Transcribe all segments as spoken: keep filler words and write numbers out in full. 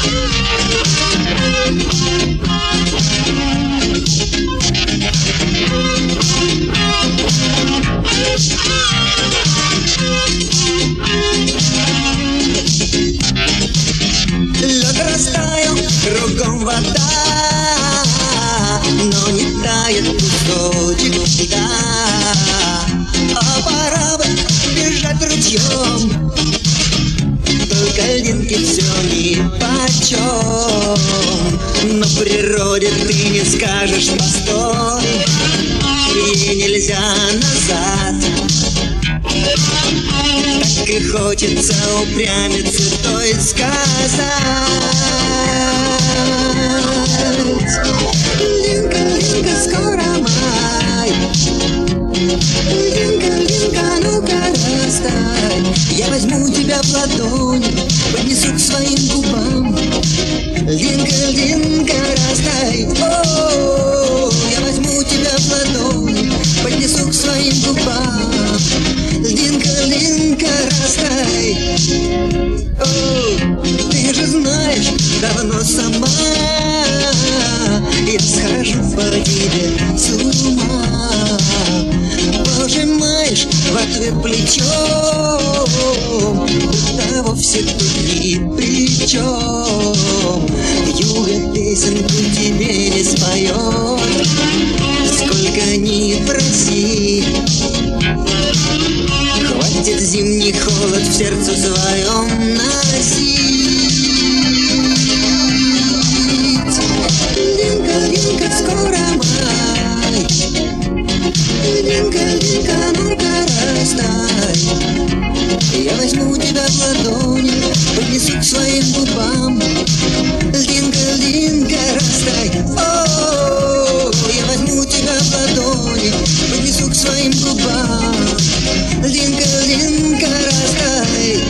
Лед растаял, кругом вода, но не тает кусочек льда. А пора бы бежать ручьем, только льдинки все нипочем. Но природе ты не скажешь постой, ей нельзя назад. Так и хочется упрямиться, то и сказать: льдинка, льдинка, скоро май. Льдинка, льдинка, ну-ка растай. Я возьму тебя в ладони, поднесу к своим губам. Льдинка, льдинка, растай. О, я возьму тебя в ладони, поднесу к своим губам. Льдинка, льдинка, растай. О, ты же знаешь, давно сама я схожу по тебе с ума. Пожимаешь в ответ плечом, будто вовсе тут ни при чем. Юга песенку тебе не споет, сколько ни проси. Хватит зимний холод в сердце своем носить. Льдинка, льдинка, скоро май. Льдинка, льдинка, ну-ка растай. Я возьму тебя в ладони, поднесу к своим губам. Льдинка, льдинка, растай. О, я возьму тебя в ладони, поднесу к своим губам. Льдинка, льдинка, растай.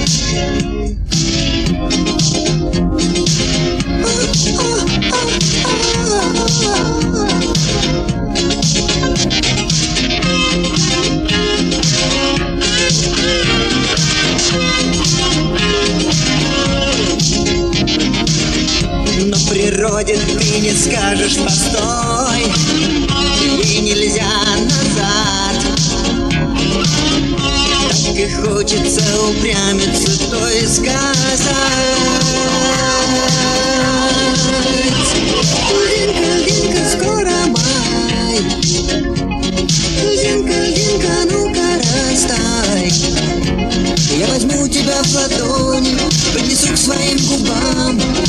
Но природе ты не скажешь постой, ей нельзя назад. Так и хочется упрямиться, то и сказать: льдинка, льдинка, скоро май. Льдинка, льдинка, ну-ка растай. Я возьму тебя в ладони, поднесу к своим губам.